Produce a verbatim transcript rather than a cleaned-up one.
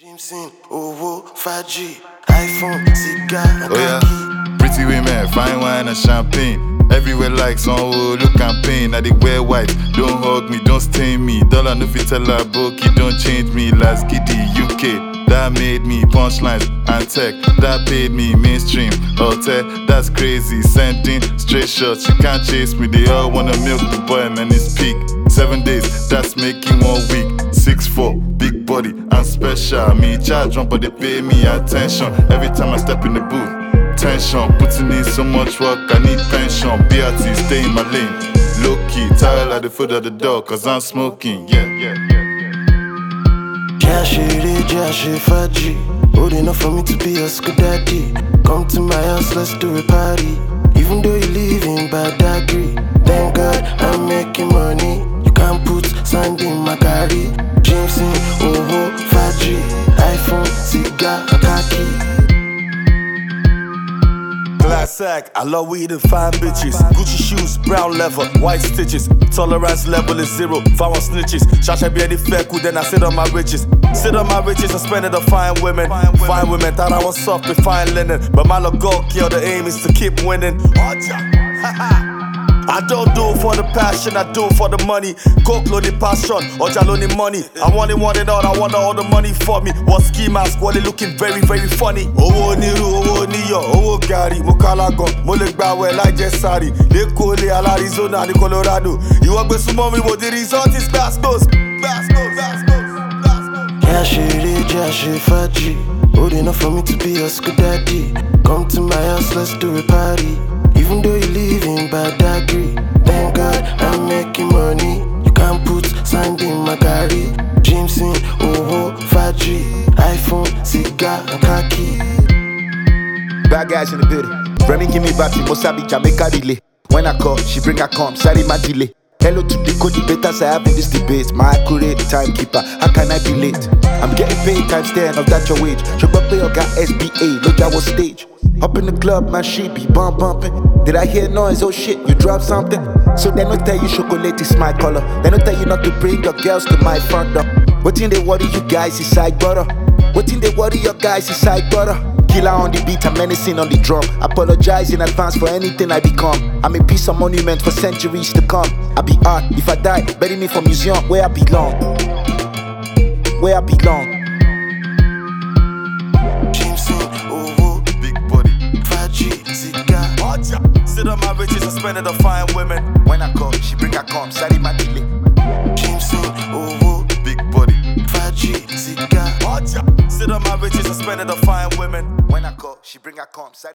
Jameson, owó, fàájì, iPhone, cigar, and oh, yeah. khaki. Pretty women, fine wine and champagne. Everywhere like Sanwo, look campaign. I they wear white, don't hug me, don't stain me. Dollar no fit tell her bookie, don't change me. Last giddy U K, that made me punchlines and tech. That paid me mainstream, hotel, that's crazy. Sending straight shots, you can't chase me. They all wanna milk the boy, man, it's peak. Seven days, that's making one week. Six four, big body, I'm special. Me charge run, but they pay me attention. Every time I step in the booth, tension, putting in so much work, I need pension. B R T, stay in my lane. Low key, towel at the foot of the door, cause I'm smoking, yeah, yeah, yeah. Jashiri, Jashi, Faji. Old enough for me to be a school daddy. Come to my house, let's do a party. Even though you live in Badagry, thank God I'm making money. You can't put sand in my carry. Jameson, owó, fàájì, iPhone, cigar, and khaki. Classic, I love weed and fine bitches. Gucci shoes, brown leather, white stitches. Tolerance level is zero, found snitches. Shasha be any fair cool, then I sit on my riches. Sit on my riches and spend it on fine women. Fine women, thought I was soft with fine linen. But my little girl, kill the aim is to keep winning. I don't do it for the passion, I do it for the money. Coke loaded passion, or jaloni money. I want it, want it all, I want all the money for me. What ski mask, what it looking very, very funny. Owo niru, owo niyo, owo gari. Mo kalagon, mo le gbawe like Jesari. Leko le al Arizona, ni Colorado. You want to sumo me, but the result is bastos. Bastos, bastos, bastos. Jashiri, Jashi, Faji. Old enough for me to be a school daddy. Come to my house, let's do a party. Even though you live in Badagry, thank God I'm making money. You can't put sand in my carry. Jameson, owó, fàájì, iPhone, cigar, and khaki. Bad guys in the building. Remy give me back to Mosabi, Jamaica relay. When I call, she bring her come, sorry my delay. Hello to the co-debaters I have in this debate. My accurate timekeeper, how can I be late? I'm getting paid times ten of that your wage. Shobabe or got S B A, look at what stage. Up in the club, my shit be bump bumping. Did I hear noise? Oh shit, you dropped something? So they don't tell you chocolate is my color. They don't tell you not to bring your girls to my front door. What thing they worry you guys is side butter? What thing they worry your guys is side butter? Killer on the beat, I'm menacing on the drum. Apologize in advance for anything I become. I'm a piece of monument for centuries to come. I be art, if I die, bury me for museum where I belong. Where I belong. Jameson, owó, Big body, fàájì, cigar. Sit on my riches and spend it on fine women. When I call, she bring her come, sorry my delay. Jameson, owó, big body. fàájì, cigar. Sit on my riches and spend it on fine women. When I call, she bring her come, sorry.